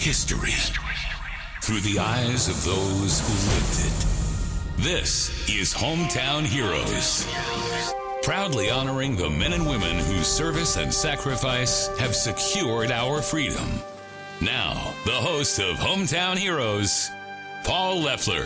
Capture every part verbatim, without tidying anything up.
History through the eyes of those who lived it. This is Hometown Heroes, proudly honoring the men and women whose service and sacrifice have secured our freedom. Now, the host of Hometown Heroes, Paul Leffler.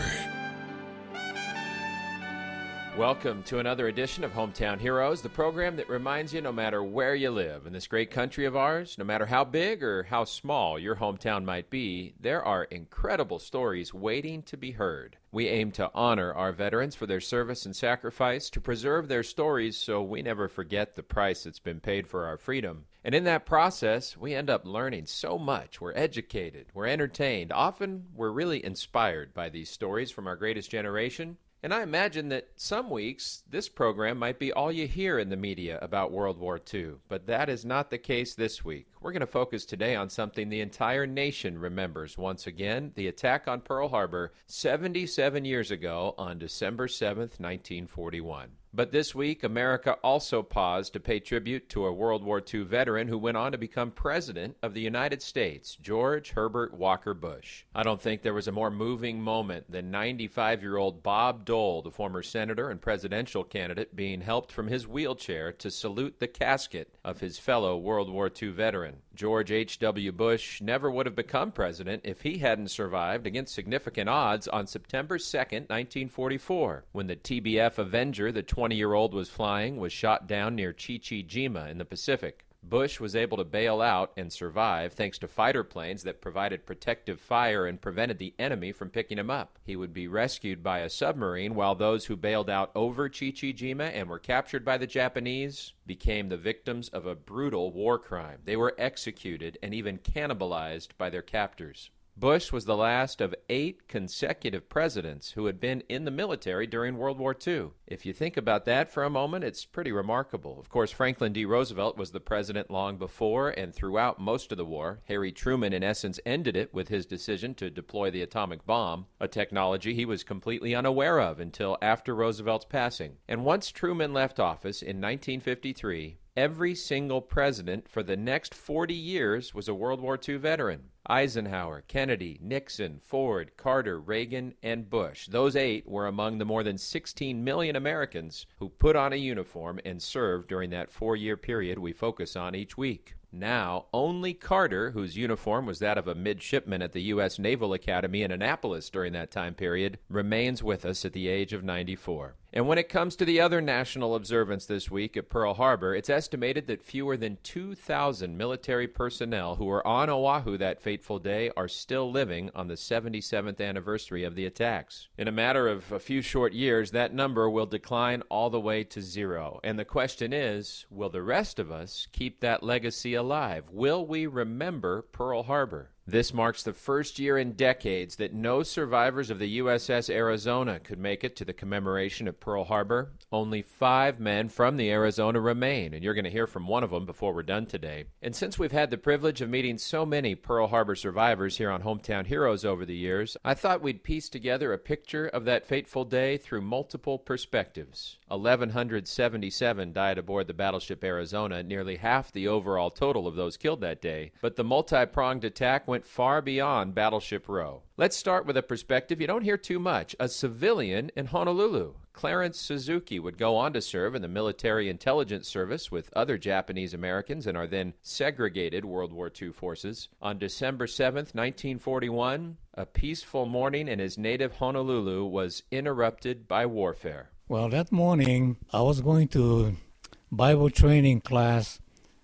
Welcome to another edition of Hometown Heroes, the program that reminds you no matter where you live in this great country of ours, no matter how big or how small your hometown might be, there are incredible stories waiting to be heard. We aim to honor our veterans for their service and sacrifice, to preserve their stories so we never forget the price that's been paid for our freedom. And in that process, we end up learning so much. We're educated, we're entertained. Often, we're really inspired by these stories from our greatest generation. And I imagine that some weeks, this program might be all you hear in the media about World War Two, but that is not the case this week. We're going to focus today on something the entire nation remembers once again, the attack on Pearl Harbor seventy-seven years ago on December seventh, nineteen forty-one. But this week, America also paused to pay tribute to a World War Two veteran who went on to become President of the United States, George Herbert Walker Bush. I don't think there was a more moving moment than ninety-five-year-old Bob Dole, the former senator and presidential candidate, being helped from his wheelchair to salute the casket of his fellow World War Two veteran. George H W. Bush never would have become president if he hadn't survived against significant odds on September second, nineteen forty-four, when the T B F Avenger, the twenty-year-old was flying, was shot down near Chichijima in the Pacific. Bush was able to bail out and survive thanks to fighter planes that provided protective fire and prevented the enemy from picking him up. He would be rescued by a submarine, while those who bailed out over Chichijima and were captured by the Japanese became the victims of a brutal war crime. They were executed and even cannibalized by their captors. Bush was the last of eight consecutive presidents who had been in the military during World War Two. If you think about that for a moment, it's pretty remarkable. Of course, Franklin D. Roosevelt was the president long before and throughout most of the war. Harry Truman, in essence, ended it with his decision to deploy the atomic bomb, a technology he was completely unaware of until after Roosevelt's passing. And once Truman left office in nineteen fifty-three, every single president for the next forty years was a World War Two veteran. Eisenhower, Kennedy, Nixon, Ford, Carter, Reagan, and Bush. Those eight were among the more than sixteen million Americans who put on a uniform and served during that four-year period we focus on each week. Now, only Carter, whose uniform was that of a midshipman at the U S Naval Academy in Annapolis during that time period, remains with us at the age of ninety-four. And when it comes to the other national observance this week at Pearl Harbor, it's estimated that fewer than two thousand military personnel who were on Oahu that fateful day are still living on the seventy-seventh anniversary of the attacks. In a matter of a few short years, that number will decline all the way to zero. And the question is, will the rest of us keep that legacy alive? Will we remember Pearl Harbor? This marks the first year in decades that no survivors of the U S S Arizona could make it to the commemoration of Pearl Harbor. Only five men from the Arizona remain, and you're going to hear from one of them before we're done today. And since we've had the privilege of meeting so many Pearl Harbor survivors here on Hometown Heroes over the years, I thought we'd piece together a picture of that fateful day through multiple perspectives. eleven seventy-seven died aboard the battleship Arizona, nearly half the overall total of those killed that day, but the multi-pronged attack went far beyond Battleship Row. Let's start with a perspective you don't hear too much, a civilian in Honolulu. Clarence Suzuki would go on to serve in the Military Intelligence Service with other Japanese Americans in our then segregated World War Two forces. On December seventh, nineteen forty-one, a peaceful morning in his native Honolulu was interrupted by warfare. Well, that morning, I was going to Bible training class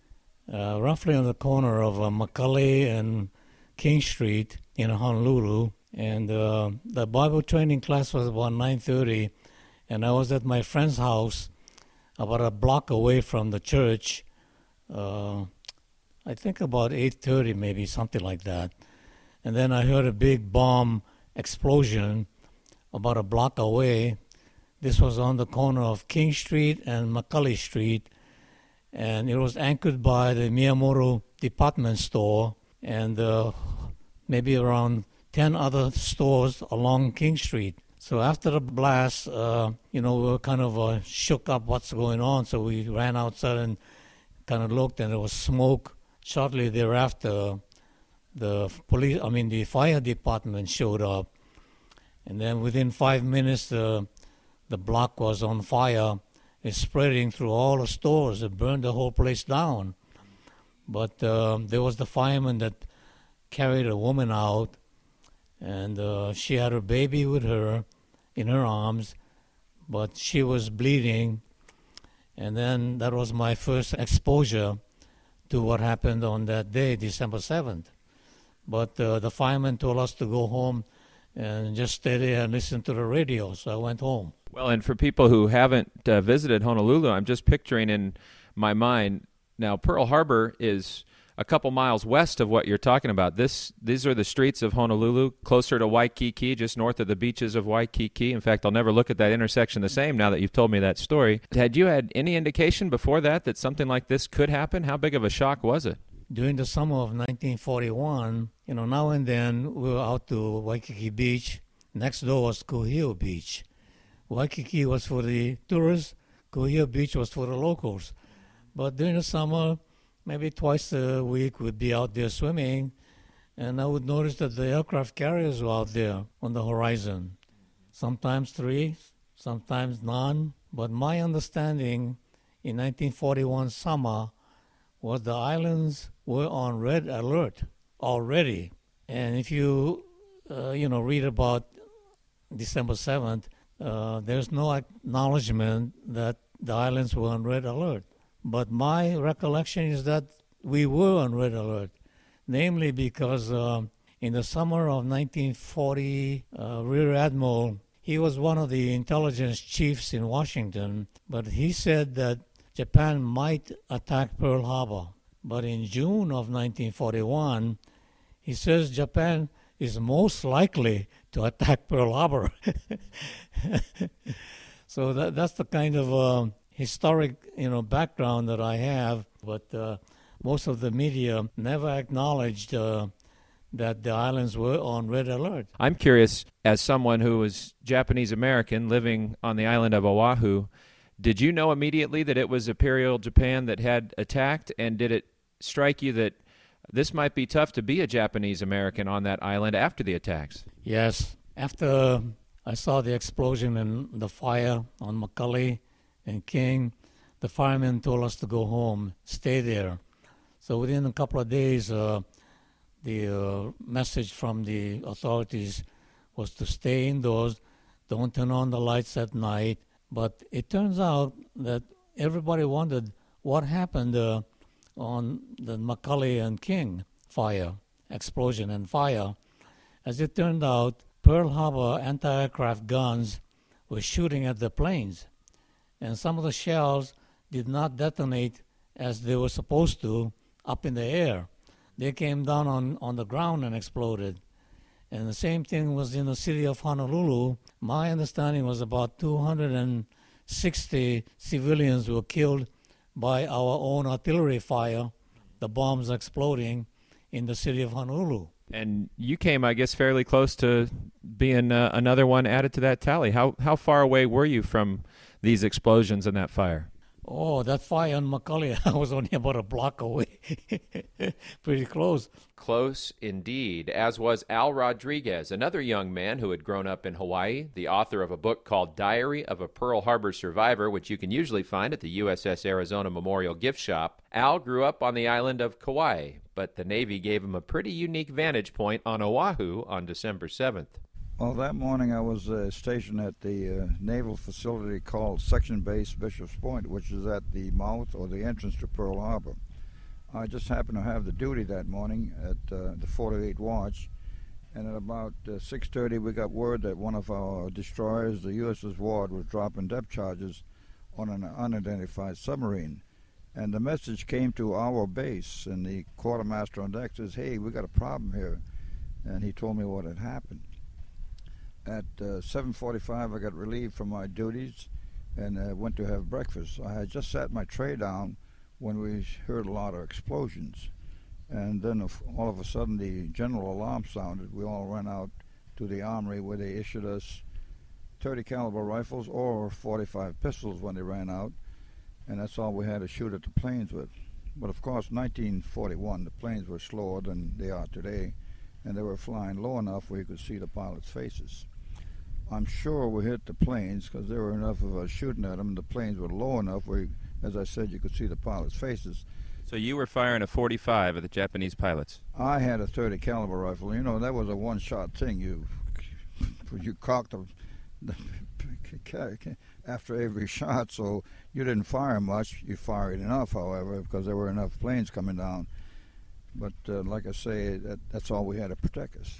uh, roughly on the corner of uh, McCully and King Street in Honolulu, and uh, the Bible training class was about nine thirty, and I was at my friend's house about a block away from the church, uh, I think about eight thirty maybe, something like that. And then I heard a big bomb explosion about a block away. This was on the corner of King Street and McCully Street, and it was anchored by the Miyamoto department store and uh, maybe around ten other stores along King Street. So after the blast, uh, you know, we were kind of uh, shook up what's going on, so we ran outside and kind of looked, and there was smoke. Shortly thereafter, the police, I mean the fire department showed up, and then within five minutes the the block was on fire. It's spreading through all the stores. It burned the whole place down. But uh, there was the fireman that carried a woman out, and uh, she had her baby with her in her arms, but she was bleeding. And then that was my first exposure to what happened on that day, December seventh. But uh, the fireman told us to go home and just stay there and listen to the radio, so I went home. Well, and for people who haven't uh, visited Honolulu, I'm just picturing in my mind, now Pearl Harbor is a couple miles west of what you're talking about. This, These are the streets of Honolulu, closer to Waikiki, just north of the beaches of Waikiki. In fact, I'll never look at that intersection the same now that you've told me that story. Had you had any indication before that that something like this could happen? How big of a shock was it? During the summer of nineteen forty-one, you know, now and then we were out to Waikiki Beach. Next door was Kuhio Beach. Waikiki was for the tourists, Kuhio Beach was for the locals. But during the summer, maybe twice a week we'd be out there swimming, and I would notice that the aircraft carriers were out there on the horizon. Sometimes three, sometimes none. But my understanding in nineteen forty-one summer was the islands were on red alert already. And if you, uh, you know, read about December seventh, uh, there's no acknowledgement that the islands were on red alert. But my recollection is that we were on red alert, namely because uh, in the summer of nineteen forty, uh, Rear Admiral, he was one of the intelligence chiefs in Washington, but he said that Japan might attack Pearl Harbor. But in June of nineteen forty-one, he says Japan is most likely to attack Pearl Harbor. So that, that's the kind of uh, historic, you know, background that I have. But uh, most of the media never acknowledged uh, that the islands were on red alert. I'm curious, as someone who was Japanese American living on the island of Oahu, did you know immediately that it was Imperial Japan that had attacked, and did it strike you that this might be tough to be a Japanese American on that island after the attacks? Yes. After I saw the explosion and the fire on McCully and King, the firemen told us to go home, stay there. So within a couple of days, uh, the uh, message from the authorities was to stay indoors, don't turn on the lights at night. But it turns out that everybody wondered what happened uh, on the McCully and King fire, explosion and fire. As it turned out, Pearl Harbor anti-aircraft guns were shooting at the planes, and some of the shells did not detonate as they were supposed to up in the air. They came down on, on the ground and exploded. And the same thing was in the city of Honolulu. My understanding was about two hundred sixty civilians were killed by our own artillery fire, the bombs exploding in the city of Honolulu. And you came, I guess, fairly close to being uh, another one added to that tally. How how far away were you from these explosions and that fire? Oh, that fire on McCully, I was only about a block away. Pretty close. Close indeed, as was Al Rodriguez, another young man who had grown up in Hawaii, the author of a book called Diary of a Pearl Harbor Survivor, which you can usually find at the U S S Arizona Memorial Gift Shop. Al grew up on the island of Kauai, but the Navy gave him a pretty unique vantage point on Oahu on December seventh. Well, that morning I was uh, stationed at the uh, naval facility called Section Base Bishop's Point, which is at the mouth or the entrance to Pearl Harbor. I just happened to have the duty that morning at uh, the forty-eighth Watch, and at about uh, six thirty we got word that one of our destroyers, the U S S Ward, was dropping depth charges on an unidentified submarine. And the message came to our base, and the quartermaster on deck says, "Hey, we got a problem here." And he told me what had happened. At uh, seven forty-five, I got relieved from my duties and uh, went to have breakfast. I had just sat my tray down when we heard a lot of explosions. And then all of a sudden, the general alarm sounded. We all ran out to the armory where they issued us thirty caliber rifles or forty-five pistols when they ran out. And that's all we had to shoot at the planes with. But of course, nineteen forty-one, the planes were slower than they are today, and they were flying low enough where you could see the pilots' faces. I'm sure we hit the planes because there were enough of us shooting at them, and the planes were low enough where, as I said, you could see the pilots' faces. So you were firing a forty-five at the Japanese pilots? I had a thirty caliber rifle. You know, that was a one-shot thing. You you cocked them after every shot, so you didn't fire much. You fired enough, however, because there were enough planes coming down. But uh, like I say, that, that's all we had to protect us.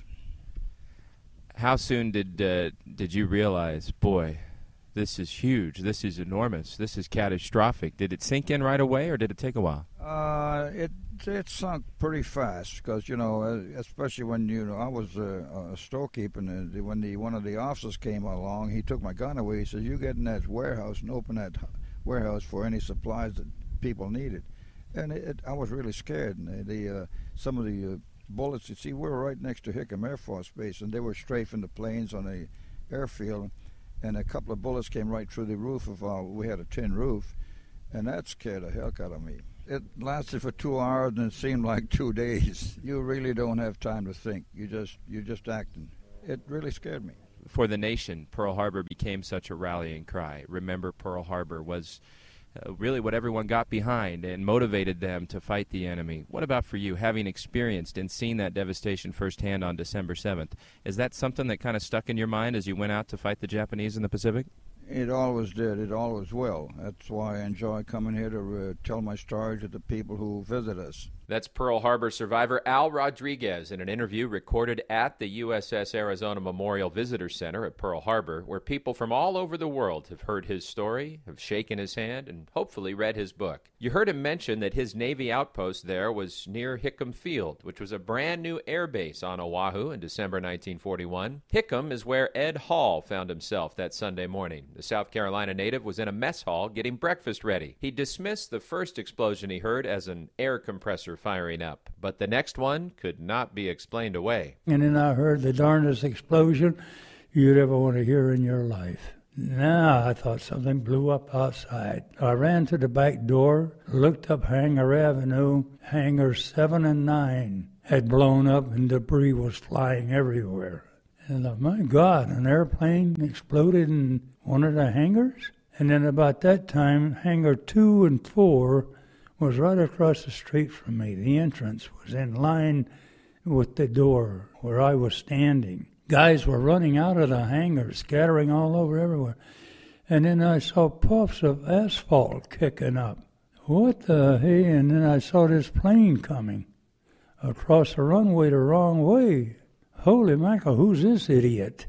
How soon did uh, did you realize, boy, this is huge, this is enormous, this is catastrophic? Did it sink in right away, or did it take a while? Uh, it it sunk pretty fast because, you know, especially when, you know, I was uh, a storekeeper, and when the one of the officers came along, he took my gun away. He said, "You get in that warehouse and open that warehouse for any supplies that people needed." And it, it, I was really scared. And the, the uh, some of the uh, bullets, you see, we were right next to Hickam Air Force Base, and they were strafing the planes on the airfield, and a couple of bullets came right through the roof of our, we had a tin roof, and that scared the heck out of me. It lasted for two hours, and it seemed like two days. You really don't have time to think. You just, you're just acting. It really scared me. For the nation, Pearl Harbor became such a rallying cry. Remember Pearl Harbor was Uh, really what everyone got behind and motivated them to fight the enemy. What about for you, having experienced and seen that devastation firsthand on December seventh? Is that something that kind of stuck in your mind as you went out to fight the Japanese in the Pacific? It always did. It always will. That's why I enjoy coming here to uh, tell my story to the people who visit us. That's Pearl Harbor survivor Al Rodriguez in an interview recorded at the U S S Arizona Memorial Visitor Center at Pearl Harbor, where people from all over the world have heard his story, have shaken his hand, and hopefully read his book. You heard him mention that his Navy outpost there was near Hickam Field, which was a brand new air base on Oahu in December nineteen forty-one. Hickam is where Ed Hall found himself that Sunday morning. The South Carolina native was in a mess hall getting breakfast ready. He dismissed the first explosion he heard as an air compressor firing up, but the next one could not be explained away. And then I heard the darndest explosion you'd ever want to hear in your life. Now I thought something blew up outside. I ran to the back door, looked up Hangar Avenue. Hangar seven and nine had blown up and debris was flying everywhere. And I thought, my God, an airplane exploded in one of the hangars? And then about that time, Hangar two and four was right across the street from me. The entrance was in line with the door where I was standing. Guys were running out of the hangar, scattering all over everywhere. And then I saw puffs of asphalt kicking up. What the hey? And then I saw this plane coming across the runway the wrong way. Holy mackerel, who's this idiot?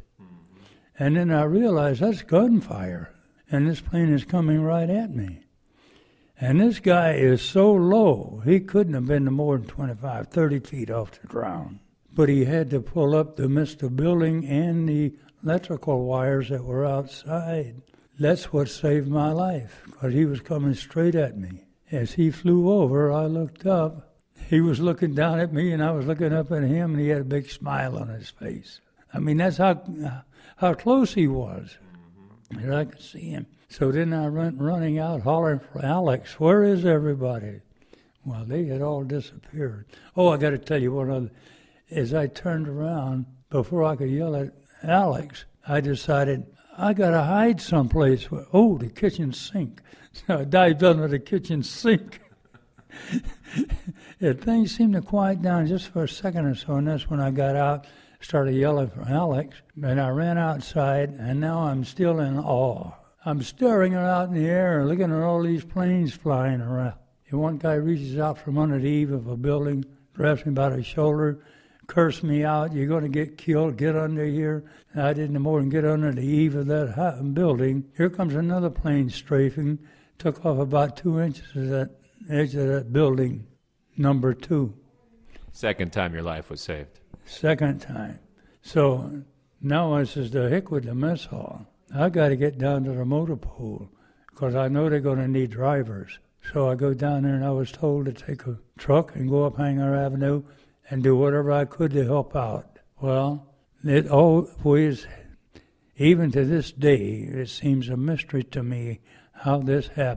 And then I realized that's gunfire, and this plane is coming right at me. And this guy is so low, he couldn't have been more than twenty-five, thirty feet off the ground. But he had to pull up to miss the building and the electrical wires that were outside. That's what saved my life, because he was coming straight at me. As he flew over, I looked up. He was looking down at me, and I was looking up at him, and he had a big smile on his face. I mean, that's how how close he was. And I could see him. So then I went running out, hollering for Alex. Where is everybody? Well, they had all disappeared. Oh, I got to tell you one other. As I turned around, before I could yell at Alex, I decided I got to hide someplace. Oh, the kitchen sink. So I dived under the kitchen sink. And things seemed to quiet down just for a second or so, and that's when I got out, started yelling for Alex, and I ran outside, and now I'm still in awe. I'm staring out in the air and looking at all these planes flying around. And one guy reaches out from under the eave of a building, grabs me by the shoulder, cursed me out, you're going to get killed, get under here. And I didn't more than get under the eave of that building. Here comes another plane strafing, took off about two inches of that edge of that building, number two. Second time your life was saved. Second time. So now I says, the heck with the mess hall. I got to get down to the motor pool because I know they're going to need drivers. So I go down there, and I was told to take a truck and go up Hangar Avenue and do whatever I could to help out. Well, it always, even to this day, it seems a mystery to me how this happened.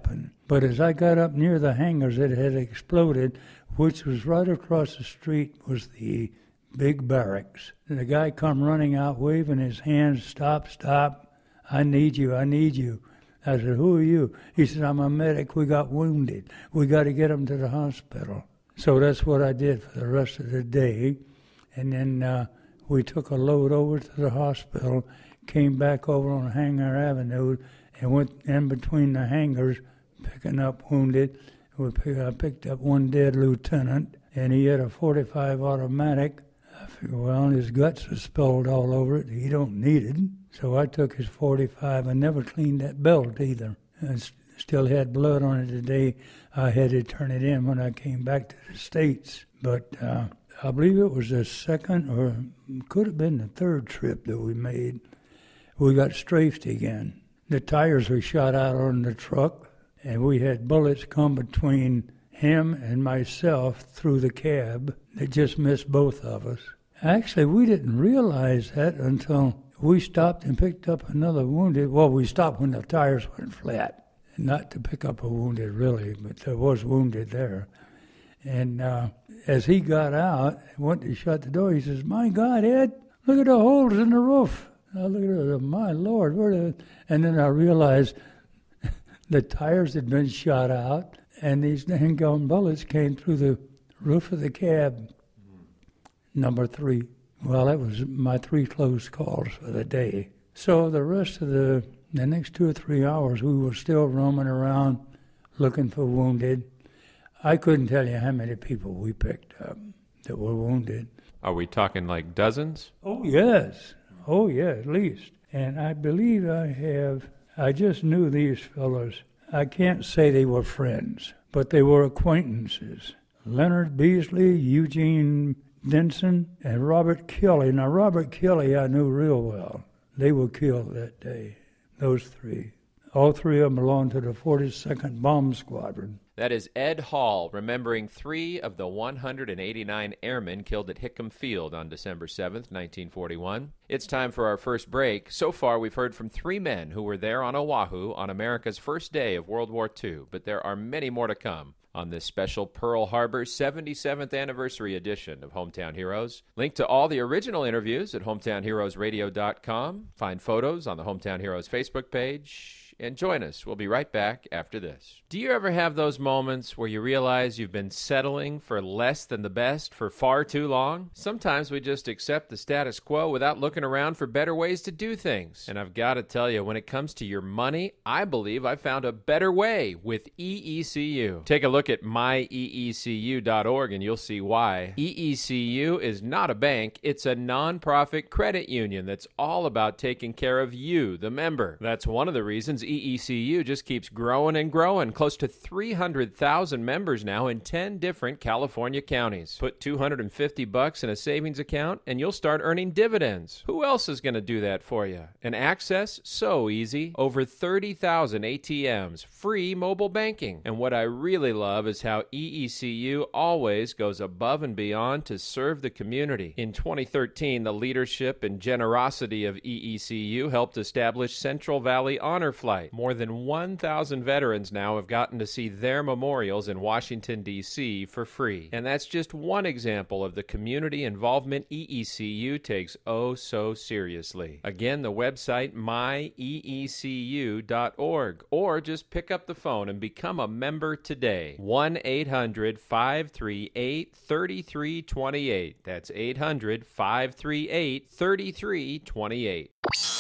But as I got up near the hangars, it had exploded, which was right across the street was the big barracks. And the guy come running out, waving his hands, stop, stop, I need you, I need you. I said, who are you? He said, I'm a medic, we got wounded. We got to get him to the hospital. So that's what I did for the rest of the day. And then uh, we took a load over to the hospital, came back over on Hangar Avenue, and went in between the hangars, picking up wounded. We pick, I picked up one dead lieutenant, and he had a forty-five automatic. I figured, well, his guts are spilled all over it. He don't need it. So I took his forty-five and never cleaned that belt either. I still had blood on it the day I had to turn it in when I came back to the States. But uh, I believe it was the second, or could have been the third trip that we made. We got strafed again. The tires were shot out on the truck, and we had bullets come between him and myself through the cab that just missed both of us. Actually, we didn't realize that until we stopped and picked up another wounded. Well, we stopped when the tires went flat. Not to pick up a wounded, really, but there was wounded there. And uh, as he got out and went to shut the door, he says, my God, Ed, look at the holes in the roof. I looked at it, my Lord, where the... And then I realized the tires had been shot out, and these handgun bullets came through the roof of the cab. Number three. Well, that was my three close calls for the day. So the rest of the, the next two or three hours, we were still roaming around looking for wounded. I couldn't tell you how many people we picked up that were wounded. Are we talking like dozens? Oh, yes. Oh, yeah, at least. And I believe I have, I just knew these fellows. I can't say they were friends, but they were acquaintances. Leonard Beasley, Eugene Denson, and Robert Kelly. Now, Robert Kelly I knew real well. They were killed that day, those three. All three of them belonged to the forty-second Bomb Squadron. That is Ed Hall, remembering three of the one hundred eighty-nine airmen killed at Hickam Field on December seventh, nineteen forty-one. It's time for our first break. So far, we've heard from three men who were there on Oahu on America's first day of World War Two, but there are many more to come on this special Pearl Harbor seventy-seventh anniversary edition of Hometown Heroes. Link to all the original interviews at hometown heroes radio dot com. Find photos on the Hometown Heroes Facebook page. And join us. We'll be right back after this. Do you ever have those moments where you realize you've been settling for less than the best for far too long? Sometimes we just accept the status quo without looking around for better ways to do things. And I've got to tell you, when it comes to your money, I believe I found a better way with E E C U. Take a look at my e e c u dot org and you'll see why. E E C U is not a bank. It's a nonprofit credit union that's all about taking care of you, the member. That's one of the reasons E E C U just keeps growing and growing. Close to three hundred thousand members now in ten different California counties. Put two hundred fifty bucks in a savings account and you'll start earning dividends. Who else is going to do that for you? And access? So easy. Over thirty thousand A T Ms. Free mobile banking. And what I really love is how E E C U always goes above and beyond to serve the community. In twenty thirteen, the leadership and generosity of E E C U helped establish Central Valley Honor Flight. More than one thousand veterans now have gotten to see their memorials in Washington, D C for free. And that's just one example of the community involvement E E C U takes oh so seriously. Again, the website my e e c u dot org, or just pick up the phone and become a member today. one eight hundred five three eight three three two eight. That's eight hundred five three eight three three two eight.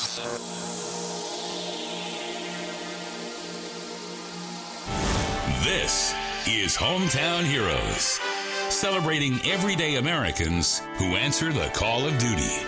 This is Hometown Heroes, celebrating everyday Americans who answer the call of duty.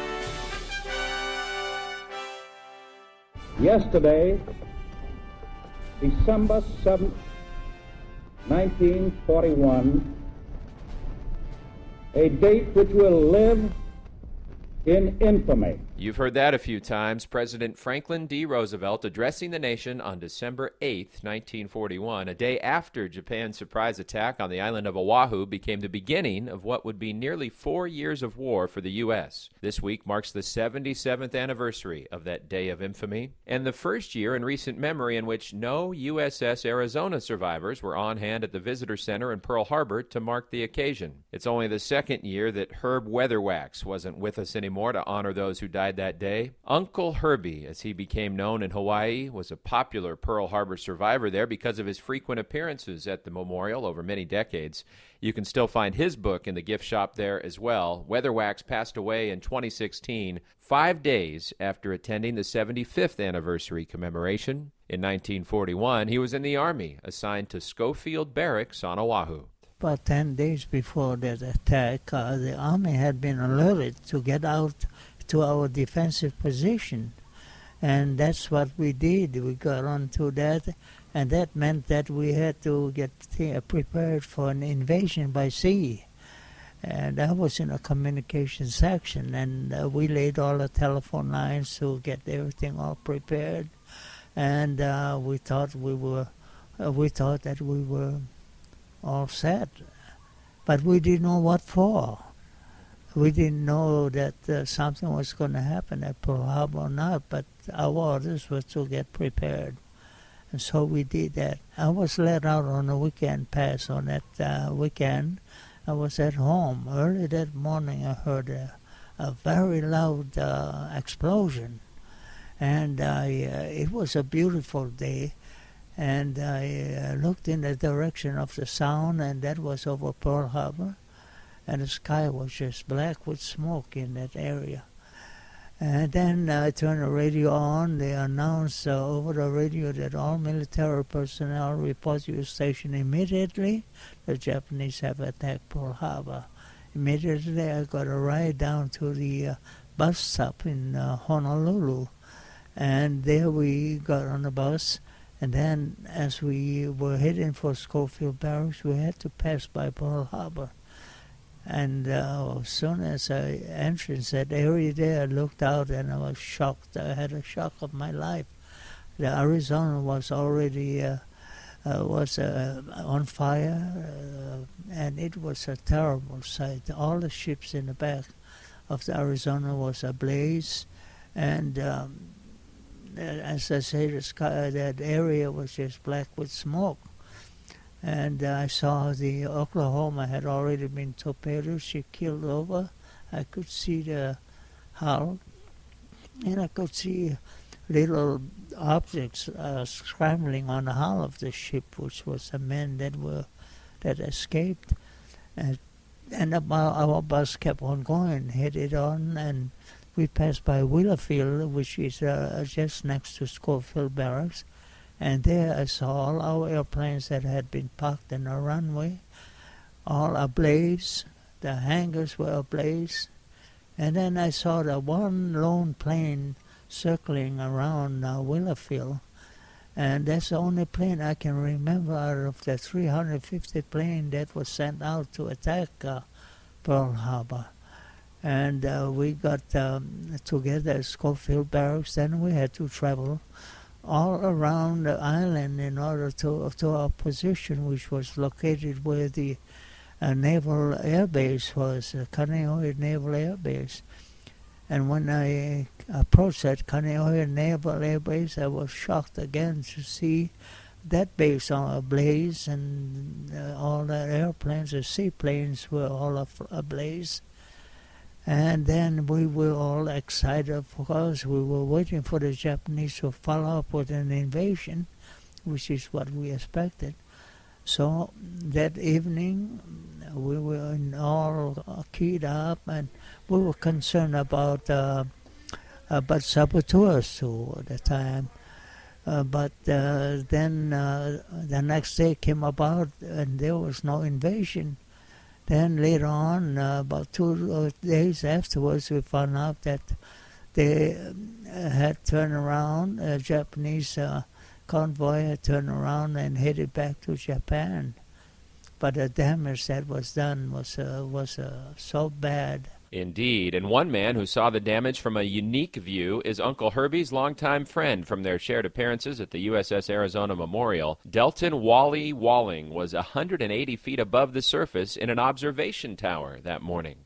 Yesterday, December seventh, nineteen forty-one, a date which will live in infamy. You've heard that a few times. President Franklin D. Roosevelt addressing the nation on December eighth, nineteen forty-one, a day after Japan's surprise attack on the island of Oahu became the beginning of what would be nearly four years of war for the U S This week marks the seventy-seventh anniversary of that day of infamy, and the first year in recent memory in which no U S S Arizona survivors were on hand at the Visitor Center in Pearl Harbor to mark the occasion. It's only the second year that Herb Weatherwax wasn't with us anymore to honor those who died that day. Uncle Herbie, as he became known in Hawaii, was a popular Pearl Harbor survivor there because of his frequent appearances at the memorial over many decades. You can still find his book in the gift shop there as well. Weatherwax passed away in twenty sixteen, five days after attending the seventy-fifth anniversary commemoration. In nineteen forty-one, he was in the Army, assigned to Schofield Barracks on Oahu. About ten days before that attack, uh, the Army had been alerted to get out to our defensive position. And that's what we did. We got onto that, and that meant that we had to get th- prepared for an invasion by sea. And I was in a communications section, and uh, we laid all the telephone lines to get everything all prepared. And uh, we thought we were, uh, we thought that we were all set, but we didn't know what for. We didn't know that uh, something was going to happen at Pearl Harbor or not, but our orders were to get prepared. And so we did that. I was let out on a weekend pass on that uh, weekend. I was at home. Early that morning I heard a, a very loud uh, explosion. And I, uh, it was a beautiful day. And I uh, looked in the direction of the sound, and that was over Pearl Harbor. And the sky was just black with smoke in that area. And then I turned the radio on. They announced uh, over the radio that all military personnel report to your station immediately. The Japanese have attacked Pearl Harbor. Immediately I got a ride down to the uh, bus stop in uh, Honolulu. And there we got on the bus. And then as we were heading for Schofield Barracks, we had to pass by Pearl Harbor. And uh, as soon as I entered that area there, I looked out and I was shocked. I had a shock of my life. The Arizona was already uh, uh, was uh, on fire, uh, and it was a terrible sight. All the ships in the back of the Arizona was ablaze, and um, as I say, the sky, that area was just black with smoke. And uh, I saw the Oklahoma had already been torpedoed. She killed over. I could see the hull, and I could see little objects uh, scrambling on the hull of the ship, which was the men that were that escaped. And, and our, our bus kept on going, headed on, and we passed by Wheelerfield, which is uh, just next to Schofield Barracks. And there I saw all our airplanes that had been parked in the runway, all ablaze. The hangars were ablaze. And then I saw the one lone plane circling around uh, Wheelerfield. And that's the only plane I can remember out of the three hundred fifty plane that was sent out to attack uh, Pearl Harbor. And uh, we got um, together at Schofield Barracks. Then we had to travel all around the island in order to to our position, which was located where the uh, naval air base was, uh, Kaneohe Naval Air Base. And when I approached that Kaneohe Naval Air Base, I was shocked again to see that base on ablaze, and uh, all the airplanes, the seaplanes, were all af- ablaze. And then we were all excited because we were waiting for the Japanese to follow up with an invasion, which is what we expected. So that evening, we were in all keyed up, and we were concerned about uh, about saboteurs too at the time. Uh, but uh, then uh, the next day came about, and there was no invasion. Then later on, uh, about two days afterwards, we found out that they uh, had turned around, a Japanese uh, convoy had turned around and headed back to Japan. But the damage that was done was uh, was uh, so bad Indeed, and one man who saw the damage from a unique view is Uncle Herbie's longtime friend from their shared appearances at the U S S Arizona Memorial. Delton Wally Walling was one hundred eighty feet above the surface in an observation tower that morning.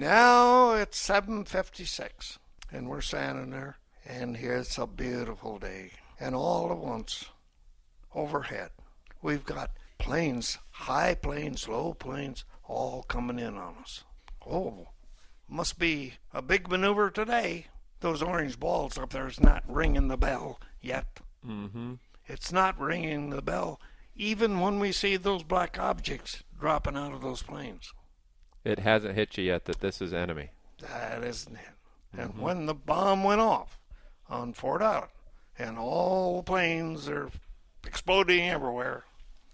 Now it's seven fifty-six, and we're standing there, and here's a beautiful day. And all at once, overhead, we've got planes, high planes, low planes, all coming in on us. Oh, must be a big maneuver today. Those orange balls up there is not ringing the bell yet. Mm-hmm. It's not ringing the bell even when we see those black objects dropping out of those planes. It hasn't hit you yet that this is enemy. That isn't it. And Mm-hmm. when the bomb went off on Fort Allen and all the planes are exploding everywhere,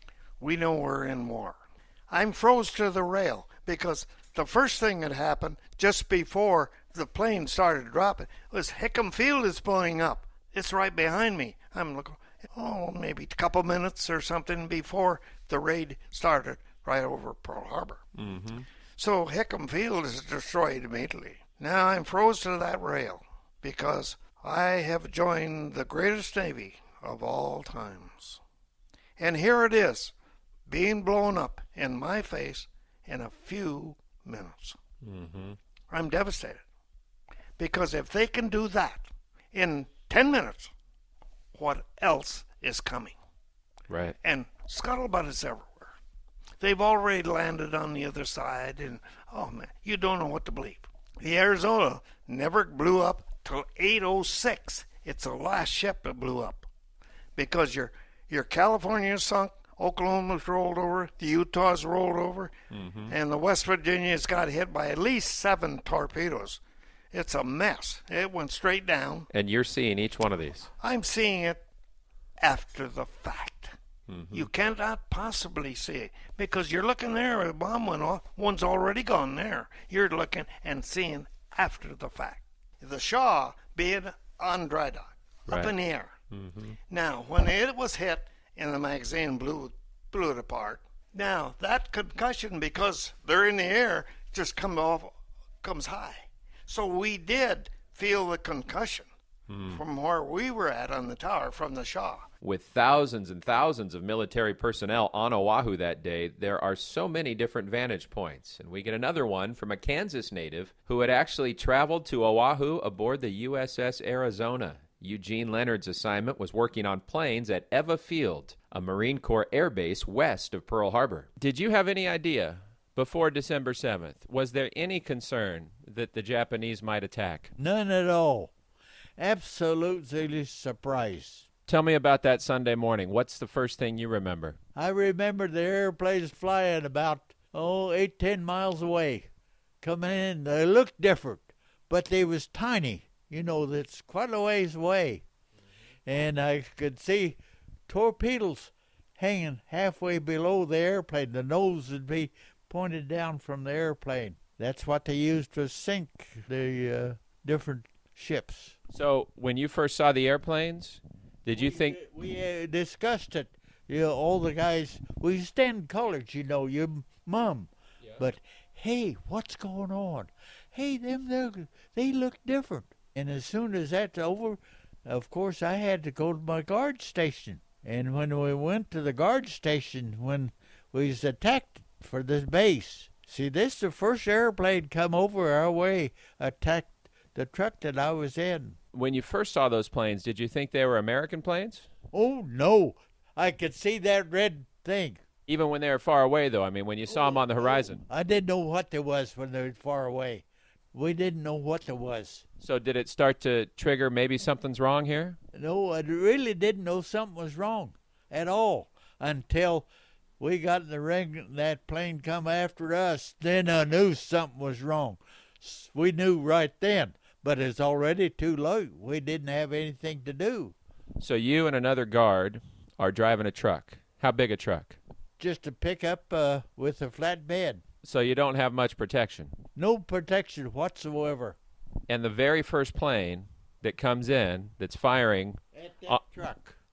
we know we're in war. I'm froze to the rail because the first thing that happened just before the plane started dropping was Hickam Field is blowing up. It's right behind me. I'm looking, oh, maybe a couple minutes or something before the raid started right over Pearl Harbor. Mm-hmm. So Hickam Field is destroyed immediately. Now I'm froze to that rail because I have joined the greatest Navy of all times. And here it is, being blown up in my face in a few minutes. Mm-hmm. I'm devastated. Because if they can do that in ten minutes, what else is coming? Right. And scuttlebutt is everywhere. They've already landed on the other side, and, oh, man, you don't know what to believe. The Arizona never blew up till eight oh six. It's the last ship that blew up. Because your, your California's sunk, Oklahoma's rolled over, the Utah's rolled over, mm-hmm. and the West Virginia's got hit by at least seven torpedoes. It's a mess. It went straight down. And you're seeing each one of these. I'm seeing it after the fact. Mm-hmm. You cannot possibly see it because you're looking there, a bomb went off, one's already gone there. You're looking and seeing after the fact. The Shaw being on dry dock, right. up in the air. Mm-hmm. Now, when it was hit and the magazine blew, blew it apart, now that concussion, because they're in the air, just come off, comes high. So we did feel the concussion mm. from where we were at on the tower from the Shaw. With thousands and thousands of military personnel on Oahu that day, there are so many different vantage points. And we get another one from a Kansas native who had actually traveled to Oahu aboard the U S S Arizona. Eugene Leonard's assignment was working on planes at Eva Field, a Marine Corps air base west of Pearl Harbor. Did you have any idea before December seventh, was there any concern that the Japanese might attack? None at all. Absolutely surprised. Tell me about that Sunday morning. What's the first thing you remember? I remember the airplanes flying about, oh, eight, ten miles away. Coming in, they looked different, but they was tiny. You know, that's quite a ways away. And I could see torpedoes hanging halfway below the airplane. The nose would be pointed down from the airplane. That's what they used to sink the uh, different ships. So when you first saw the airplanes, did you we, think... We uh, discussed it. You know, all the guys, we stand colored, you know, your mom. Yeah. But, hey, what's going on? Hey, them, they look different. And as soon as that's over, of course, I had to go to my guard station. And when we went to the guard station, when we was attacked for this base, see, this is the first airplane come over our way, attacked the truck that I was in. When you first saw those planes, did you think they were American planes? Oh, no. I could see that red thing. Even when they were far away, though? I mean, when you saw oh, them on the horizon? I didn't know what there was when they were far away. We didn't know what there was. So did it start to trigger maybe something's wrong here? No, I really didn't know something was wrong at all until we got in the ring and that plane come after us. Then I knew something was wrong. We knew right then, but it's already too late. We didn't have anything to do. So you and another guard are driving a truck. How big a truck? Just a pickup uh, with a flatbed. So you don't have much protection? No protection whatsoever. And the very first plane that comes in, that's firing... At that uh, truck.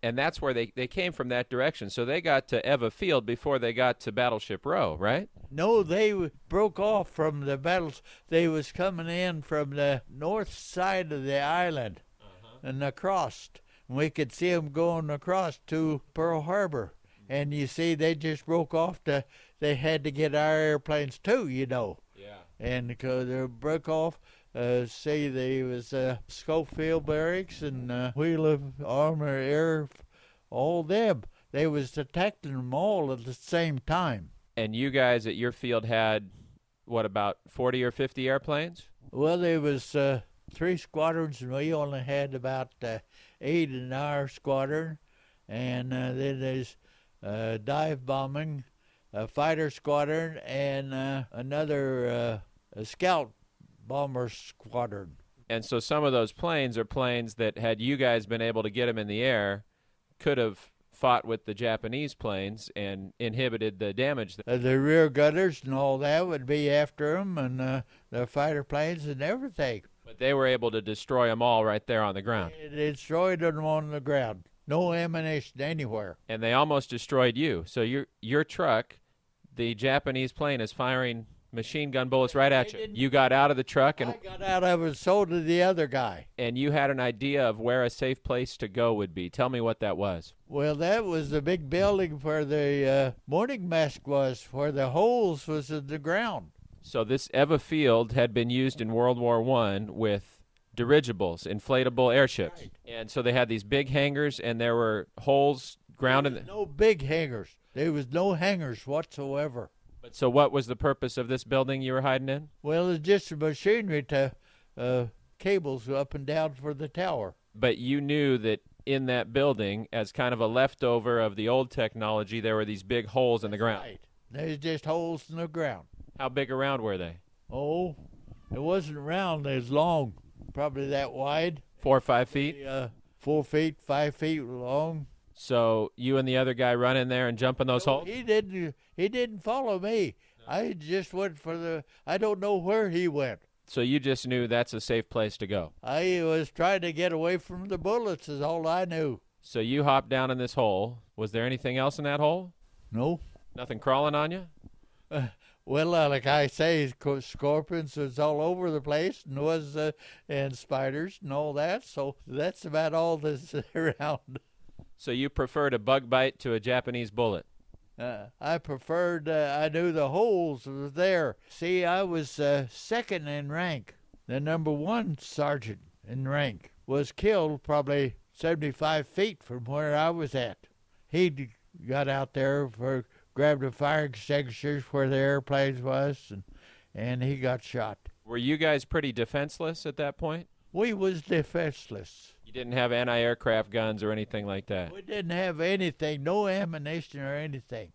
And that's where they, they came from, that direction. So they got to Eva Field before they got to Battleship Row, right? No, they w- broke off from the battles. They was coming in from the north side of the island uh-huh. and across. And we could see them going across to Pearl Harbor. And you see, they just broke off. To, they had to get our airplanes too, you know. Yeah. And because they broke off, uh, see, there was uh, Schofield Barracks and uh, Wheeler Armor Air, all them. They was attacking them all at the same time. And you guys at your field had, what, about forty or fifty airplanes? Well, there was uh, three squadrons, and we only had about uh, eight in our squadron. And uh, then there's uh, dive bombing, a fighter squadron, and uh, another uh, a scout bomber squadron. And so some of those planes are planes that, had you guys been able to get them in the air, could have fought with the Japanese planes and inhibited the damage. Uh, the rear gunners and all that would be after them, and uh, the fighter planes and everything. But they were able to destroy them all right there on the ground. They destroyed them on the ground. No ammunition anywhere. And they almost destroyed you. So your your truck, the Japanese plane is firing machine gun bullets right at you. You got out of the truck, and I got out of it, so did the other guy. And you had an idea of where a safe place to go would be. Tell me what that was. Well, that was the big building where the uh, morning mask was, where the holes was in the ground. So this Eva Field had been used in World War One with dirigibles, inflatable airships. Right. And so they had these big hangars, and there were holes ground in the... No big hangars. There was no hangars whatsoever. But so what was the purpose of this building you were hiding in? Well, it's just machinery to uh, cables up and down for the tower. But you knew that in that building, as kind of a leftover of the old technology, there were these big holes in the ground. Right. There's just holes in the ground. How big around were they? Oh, it wasn't round. It was long. Probably that wide. Four or five feet? Uh, four feet, five feet long. So you and the other guy run in there and jump in those no, holes? He didn't. He didn't follow me. No. I just went for the. I don't know where he went. So you just knew that's a safe place to go? I was trying to get away from the bullets. Is all I knew. So you hopped down in this hole. Was there anything else in that hole? No. Nothing crawling on you? Uh, Well, uh, like I say, scorpions was all over the place, and was uh, and spiders and all that. So that's about all that's around. So you preferred a bug bite to a Japanese bullet? Uh, I preferred. Uh, I knew the holes was there. See, I was uh, second in rank. The number one sergeant in rank was killed probably seventy-five feet from where I was at. He got out there for. Grabbed the fire extinguishers where the airplanes was, and, and he got shot. Were you guys pretty defenseless at that point? We was defenseless. You didn't have anti-aircraft guns or anything like that? We didn't have anything, no ammunition or anything.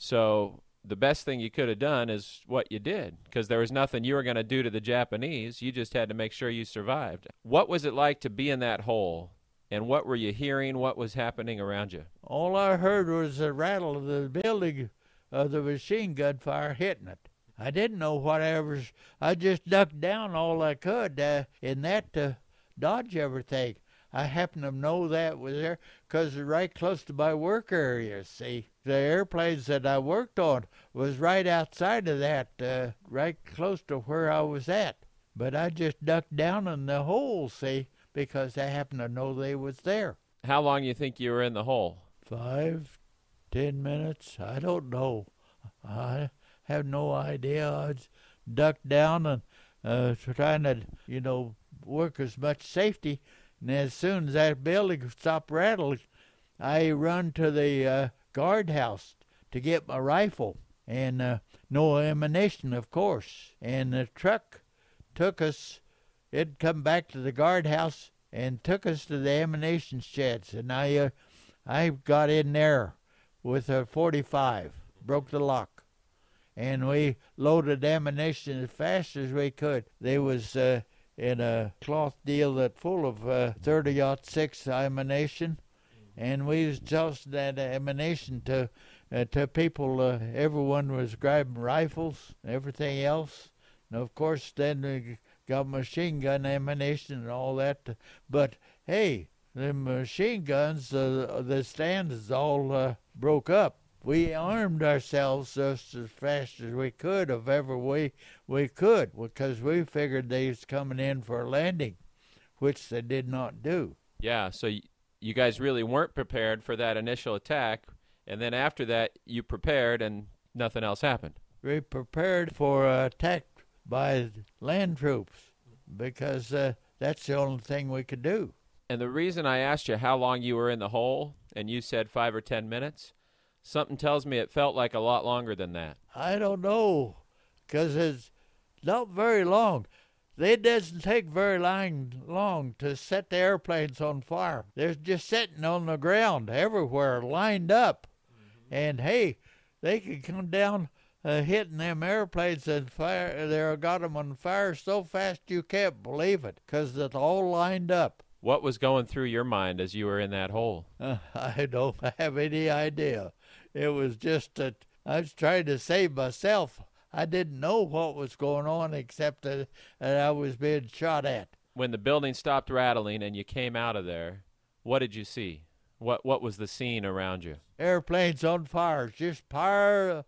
So the best thing you could have done is what you did, because there was nothing you were going to do to the Japanese. You just had to make sure you survived. What was it like to be in that hole? And what were you hearing? What was happening around you? All I heard was the rattle of the building of the machine gun fire hitting it. I didn't know what I was. I just ducked down all I could uh, in that to dodge everything. I happened to know that was there because it's right close to my work area, see. The airplanes that I worked on was right outside of that, uh, right close to where I was at. But I just ducked down in the hole, see, because I happened to know they was there. How long you think you were in the hole? Five, ten minutes, I don't know. I have no idea. I just ducked down and uh, trying to, you know, work as much safety. And as soon as that building stopped rattling, I run to the uh, guardhouse to get my rifle. And uh, no ammunition, of course. And the truck took us. It come back to the guardhouse and took us to the ammunition sheds. And I uh, I got in there with a forty-five, broke the lock. And we loaded ammunition as fast as we could. They was uh, in a cloth deal that full of uh, thirty aught six ammunition. And we was tossing that ammunition to, uh, to people. Uh, everyone was grabbing rifles and everything else. And, of course, then we got machine gun ammunition and all that. But, hey, the machine guns, uh, the stands all uh, broke up. We armed ourselves just as fast as we could of every way we could because we figured they was coming in for a landing, which they did not do. Yeah, so y- you guys really weren't prepared for that initial attack, and then after that you prepared and nothing else happened. We prepared for an attack by land troops because uh, that's the only thing we could do. And the reason I asked you how long you were in the hole, and you said five or ten minutes, something tells me it felt like a lot longer than that. I don't know, because it's not very long. It doesn't take very long, long to set the airplanes on fire. They're just sitting on the ground everywhere, lined up. Mm-hmm. And, hey, they could come down uh, hitting them airplanes and fire. They got them on fire so fast you can't believe it, because it's all lined up. What was going through your mind as you were in that hole? Uh, I don't have any idea. It was just that I was trying to save myself. I didn't know what was going on except that, that I was being shot at. When the building stopped rattling and you came out of there, what did you see? What what was the scene around you? Airplanes on fire, just pile,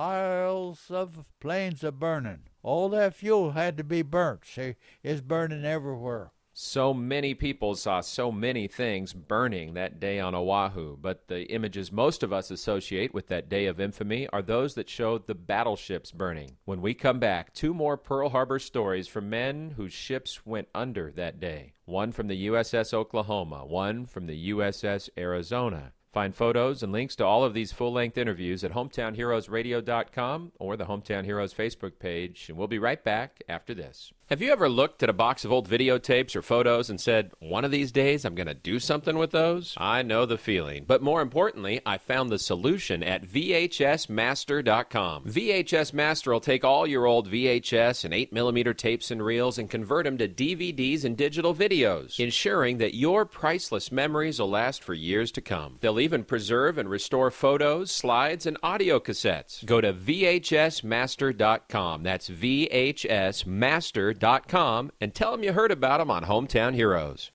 piles of planes are burning. All that fuel had to be burnt. See, it's burning everywhere. So many people saw so many things burning that day on Oahu, but the images most of us associate with that day of infamy are those that showed the battleships burning. When we come back, two more Pearl Harbor stories from men whose ships went under that day. One from the U S S Oklahoma, one from the U S S Arizona. Find photos and links to all of these full-length interviews at hometown heroes radio dot com or the Hometown Heroes Facebook page, and we'll be right back after this. Have you ever looked at a box of old videotapes or photos and said, one of these days I'm going to do something with those? I know the feeling. But more importantly, I found the solution at V H S master dot com. V H S Master will take all your old V H S and eight millimeter tapes and reels and convert them to D V Ds and digital videos, ensuring that your priceless memories will last for years to come. They'll even preserve and restore photos, slides, and audio cassettes. Go to V H S master dot com. That's V H S master dot com and tell them you heard about them on Hometown Heroes.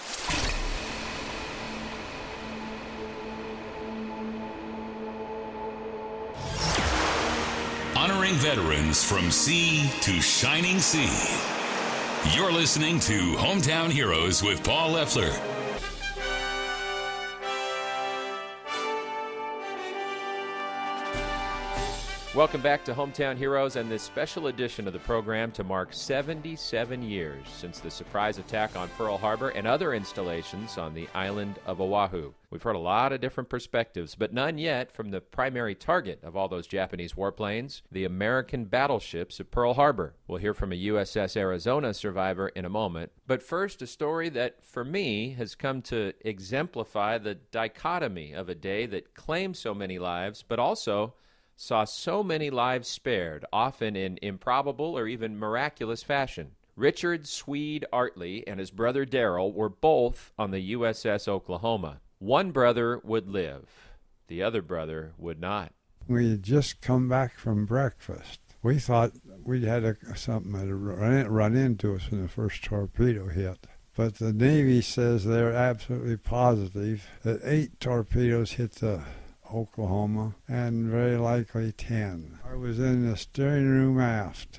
Honoring veterans from sea to shining sea. You're listening to Hometown Heroes with Paul Leffler. Welcome back to Hometown Heroes and this special edition of the program to mark seventy-seven years since the surprise attack on Pearl Harbor and other installations on the island of Oahu. We've heard a lot of different perspectives, but none yet from the primary target of all those Japanese warplanes, the American battleships at Pearl Harbor. We'll hear from a U S S Arizona survivor in a moment. But first, a story that, for me, has come to exemplify the dichotomy of a day that claimed so many lives, but also saw so many lives spared, often in improbable or even miraculous fashion. Richard Swede Artley and his brother Darrell were both on the U S S Oklahoma. One brother would live. The other brother would not. We had just come back from breakfast. We thought we'd had a, something that run, run into us when the first torpedo hit. But the Navy says they're absolutely positive that eight torpedoes hit the Oklahoma, and very likely ten. I was in the steering room aft.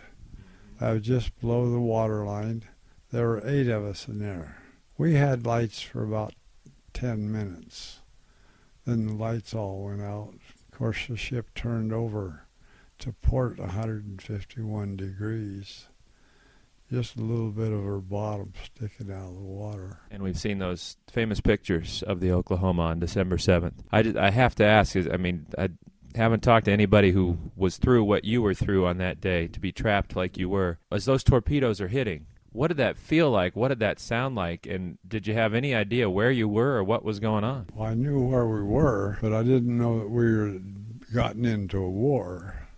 I was just below the waterline. There were eight of us in there. We had lights for about ten minutes. Then the lights all went out. Of course, the ship turned over to port one hundred fifty-one degrees. Just a little bit of her bottom sticking out of the water. And we've seen those famous pictures of the Oklahoma on December seventh. I, just, I have to ask, is, I mean, I haven't talked to anybody who was through what you were through on that day, to be trapped like you were. As those torpedoes are hitting, what did that feel like? What did that sound like? And did you have any idea where you were or what was going on? Well, I knew where we were, but I didn't know that we were gotten into a war.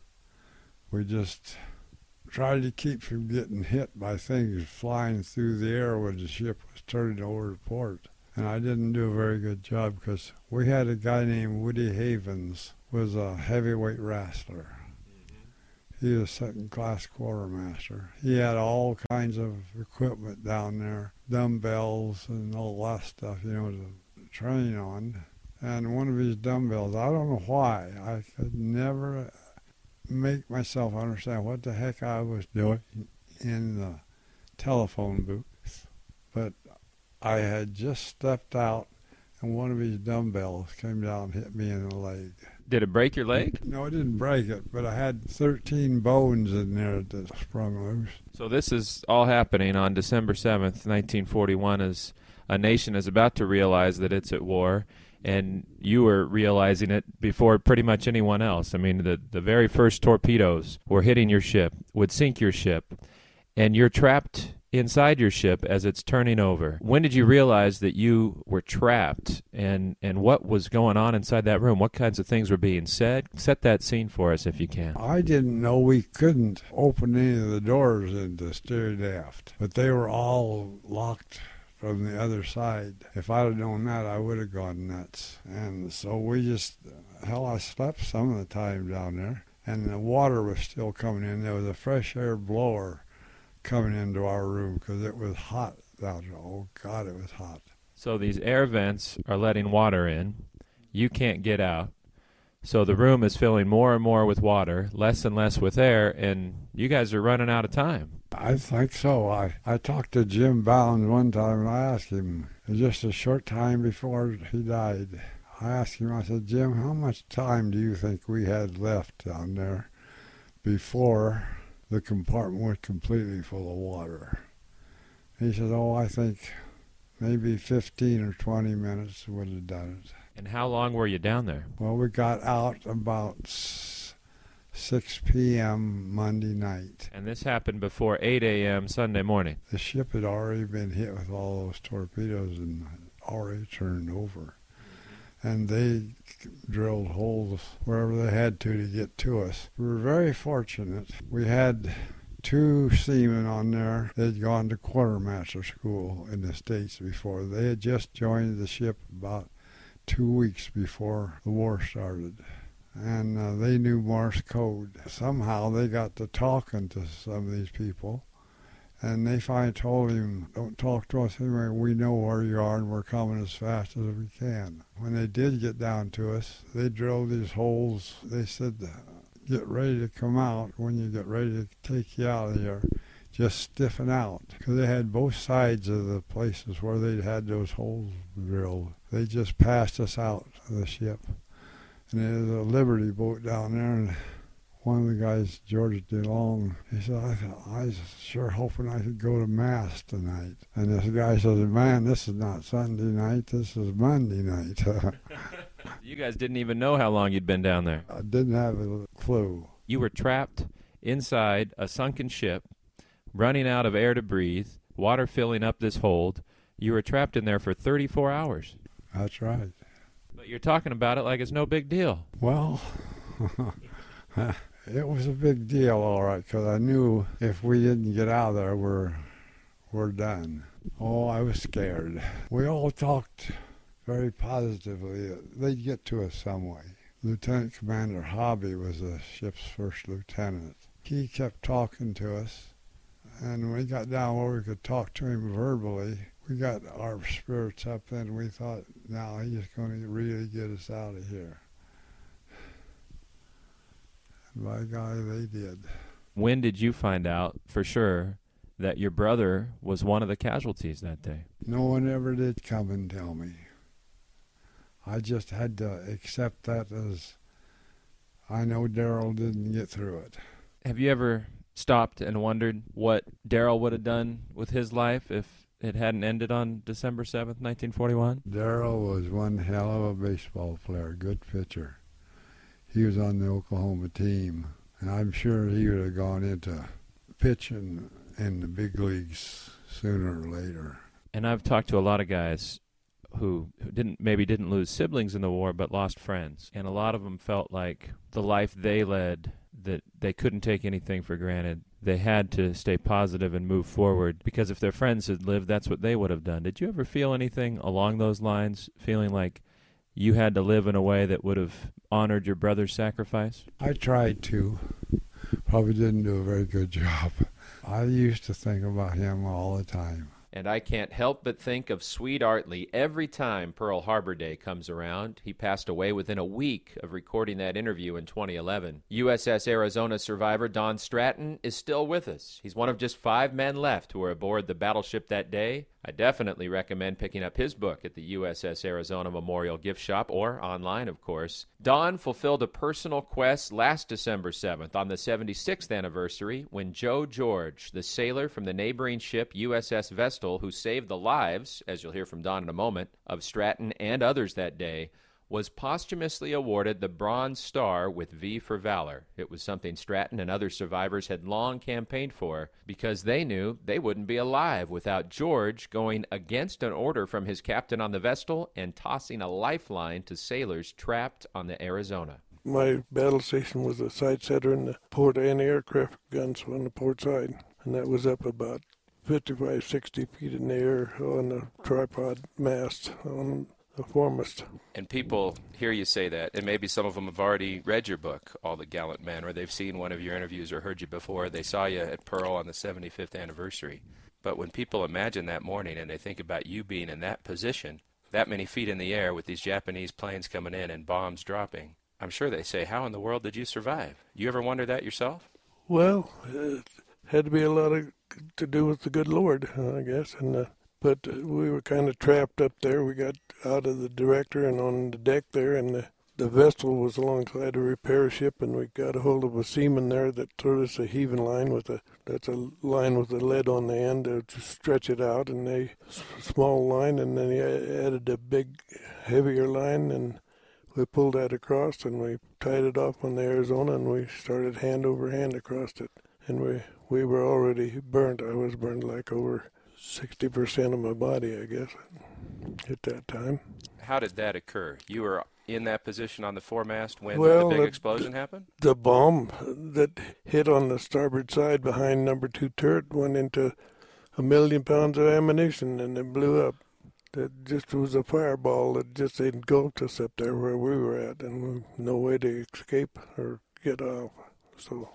We just tried to keep from getting hit by things flying through the air when the ship was turning over to port. And I didn't do a very good job because we had a guy named Woody Havens, was a heavyweight wrestler. Mm-hmm. He was a second-class quartermaster. He had all kinds of equipment down there, dumbbells and all that stuff, you know, to train on. And one of his dumbbells, I don't know why, I could never make myself understand what the heck I was doing in the telephone booth. But I had just stepped out, and one of his dumbbells came down and hit me in the leg. Did it break your leg? No, it didn't break it, but I had thirteen bones in there that sprung loose. So this is all happening on December seventh, nineteen forty-one, as a nation is about to realize that it's at war, and you were realizing it before pretty much anyone else. I mean, the, the very first torpedoes were hitting your ship, would sink your ship, and you're trapped inside your ship as it's turning over. When did you realize that you were trapped, and, and what was going on inside that room? What kinds of things were being said? Set that scene for us if you can. I didn't know we couldn't open any of the doors into steerage aft, but they were all locked from the other side. If I'd have known that, I would have gone nuts. And so we just, hell, I slept some of the time down there, and the water was still coming in. There was a fresh air blower coming into our room because it was hot out there. Oh, God, it was hot. So these air vents are letting water in. You can't get out. So the room is filling more and more with water, less and less with air, and you guys are running out of time. I think so. I, I talked to Jim Bounds one time, and I asked him, just a short time before he died, I asked him, I said, Jim, how much time do you think we had left down there before the compartment was completely full of water? He said, oh, I think maybe fifteen or twenty minutes would have done it. And how long were you down there? Well, we got out about six p.m. Monday night. And this happened before eight a.m. Sunday morning. The ship had already been hit with all those torpedoes and already turned over. And they drilled holes wherever they had to to get to us. We were very fortunate. We had two seamen on there. They'd gone to quartermaster school in the States before. They had just joined the ship about two weeks before the war started. And uh, they knew Morse code. Somehow they got to talking to some of these people. And they finally told him, don't talk to us anyway, we know where you are and we're coming as fast as we can. When they did get down to us, they drilled these holes. They said, get ready to come out. When you get ready to take you out of here, just stiffen out. Because they had both sides of the places where they'd had those holes drilled. They just passed us out of the ship. And there was a Liberty boat down there, and one of the guys, George DeLong, he said, I, thought, I was sure hoping I could go to Mass tonight. And this guy says, man, this is not Sunday night, this is Monday night. You guys didn't even know how long you'd been down there. I didn't have a clue. You were trapped inside a sunken ship, running out of air to breathe, water filling up this hold. You were trapped in there for thirty-four hours. That's right. But you're talking about it like it's no big deal. Well, it was a big deal, all right, because I knew if we didn't get out of there, we're, we're done. Oh, I was scared. We all talked very positively. They'd get to us some way. Lieutenant Commander Hobby was the ship's first lieutenant. He kept talking to us, and when we got down where we could talk to him verbally, we got our spirits up then, and we thought, now he's going to really get us out of here. And by golly, they did. When did you find out for sure that your brother was one of the casualties that day? No one ever did come and tell me. I just had to accept that as I know Darrell didn't get through it. Have you ever stopped and wondered what Darrell would have done with his life if it hadn't ended on December seventh, nineteen forty-one? Darrell was one hell of a baseball player, good pitcher. He was on the Oklahoma team, and I'm sure he would have gone into pitching in the big leagues sooner or later. And I've talked to a lot of guys who, who didn't maybe didn't lose siblings in the war but lost friends, and a lot of them felt like the life they led, that they couldn't take anything for granted. They had to stay positive and move forward, because if their friends had lived, that's what they would have done. Did you ever feel anything along those lines, feeling like you had to live in a way that would have honored your brother's sacrifice? I tried to. probably didn't do a very good job. I used to think about him all the time. And I can't help but think of Sweet Artley every time Pearl Harbor Day comes around. He passed away within a week of recording that interview in twenty eleven. U S S Arizona survivor Don Stratton is still with us. He's one of just five men left who were aboard the battleship that day. I definitely recommend picking up his book at the U S S Arizona Memorial Gift Shop, or online, of course. Don fulfilled a personal quest last December seventh on the seventy-sixth anniversary when Joe George, the sailor from the neighboring ship U S S Vestal, who saved the lives, as you'll hear from Don in a moment, of Stratton and others that day, was posthumously awarded the Bronze Star with V for Valor. It was something Stratton and other survivors had long campaigned for because they knew they wouldn't be alive without George going against an order from his captain on the Vestal and tossing a lifeline to sailors trapped on the Arizona. My battle station was a sight setter in the port anti-aircraft guns on the port side, and that was up about fifty-five, sixty feet in the air on the tripod mast on the foremast. And people hear you say that, and maybe some of them have already read your book, All the Gallant Men, or they've seen one of your interviews or heard you before. They saw you at Pearl on the seventy-fifth anniversary. But when people imagine that morning and they think about you being in that position, that many feet in the air with these Japanese planes coming in and bombs dropping, I'm sure they say, how in the world did you survive? You ever wonder that yourself? Well, it had to be a lot of to do with the good Lord, I guess, and uh, but uh, we were kind of trapped up there. We got out of the director and on the deck there, and the, the Vestal was alongside a repair ship, and we got a hold of a seaman there that threw us a heaving line with a, that's a line with a lead on the end to stretch it out, and a small line, and then he added a big, heavier line, and we pulled that across, and we tied it off on the Arizona, and we started hand over hand across it, and we, we were already burnt. I was burned like over sixty percent of my body, I guess, at that time. How did that occur? You were in that position on the foremast when well, the big the, explosion happened? The bomb that hit on the starboard side behind number two turret went into a million pounds of ammunition, and it blew up. That just was a fireball that just engulfed us up there where we were at, and no way to escape or get off. So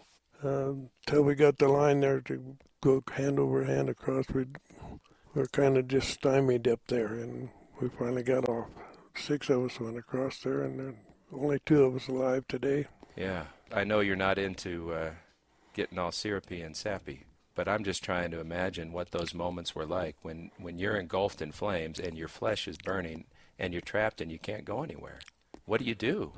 until uh, we got the line there to go hand over hand across, we were kind of just stymied up there, and we finally got off. Six of us went across there, and there only two of us alive today. Yeah, I know you're not into uh, getting all syrupy and sappy, but I'm just trying to imagine what those moments were like when, when you're engulfed in flames and your flesh is burning and you're trapped and you can't go anywhere. What do you do?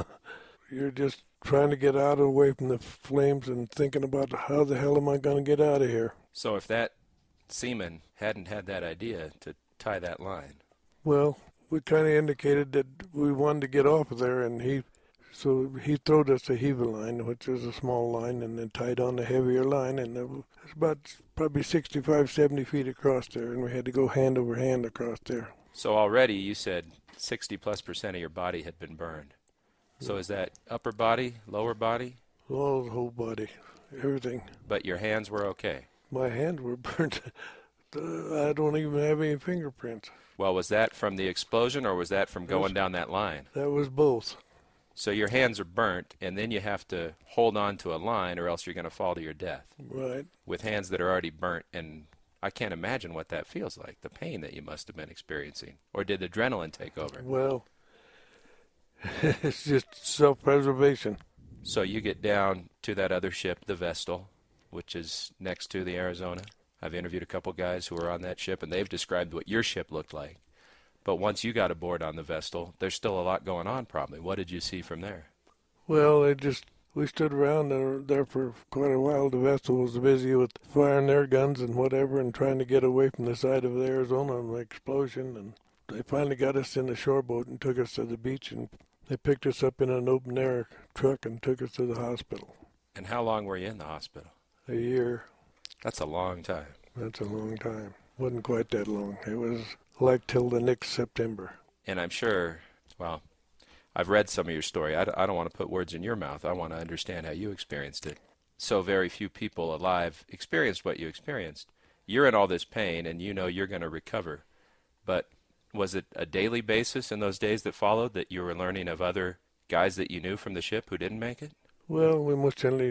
You're just trying to get out away from the flames and thinking about how the hell am I going to get out of here. So if that seaman hadn't had that idea to tie that line. Well, we kind of indicated that we wanted to get off of there, and he, so he throwed us a heaver line, which is a small line, and then tied on the heavier line, and it was about probably sixty-five, seventy feet across there, and we had to go hand over hand across there. So already you said sixty plus percent of your body had been burned. So is that upper body, lower body? All the whole body, everything. But your hands were okay? My hands were burnt. I don't even have any fingerprints. Well, was that from the explosion or was that from going was, down that line? That was both. So your hands are burnt, and then you have to hold on to a line or else you're going to fall to your death. Right. With hands that are already burnt, and I can't imagine what that feels like, the pain that you must have been experiencing. Or did adrenaline take over? Well, it's just self-preservation. So you get down to that other ship, the Vestal, which is next to the Arizona. I've interviewed a couple guys who were on that ship, and they've described what your ship looked like. But once you got aboard on the Vestal, there's still a lot going on probably. What did you see from there? Well, it just we stood around there, there for quite a while. The Vestal was busy with firing their guns and whatever and trying to get away from the side of the Arizona and the explosion. And they finally got us in the shore boat and took us to the beach, and they picked us up in an open-air truck and took us to the hospital. And how long were you in the hospital? A year. That's a long time. That's a long time. Wasn't quite that long. It was like till the next September. And I'm sure, well, I've read some of your story. I, I don't want to put words in your mouth. I want to understand how you experienced it. So very few people alive experienced what you experienced. You're in all this pain, and you know you're going to recover. But was it a daily basis in those days that followed that you were learning of other guys that you knew from the ship who didn't make it? Well, we most certainly